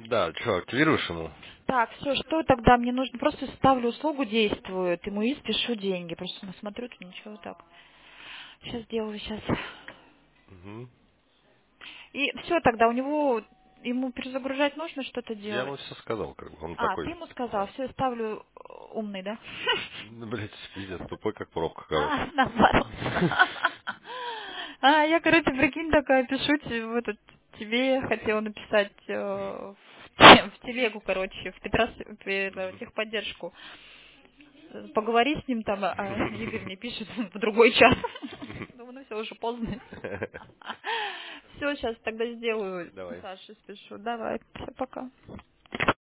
Да, что, активируешь ему? Так, все, что тогда? Мне нужно, просто ставлю услугу, действует, ему и спешу деньги. Просто смотрю, тут ничего так. Сейчас сделаю, сейчас. Угу. И все, тогда у него, ему перезагружать нужно что-то Я делать? ему все сказал, как бы, он А, ты такой, ему сказал, да. все, я ставлю умный, да? Ну, блядь, пиздец, тупой как пробка, короче. А, наоборот. А, я, короче, прикинь, такая пишу в этот, тебе хотела написать в телегу, короче, в техподдержку. Поговори с ним там, а Игорь мне пишет в другой час. Думаю, ну все, уже поздно. Все, сейчас тогда сделаю. Давай. Саше спешу. Давай, все, пока.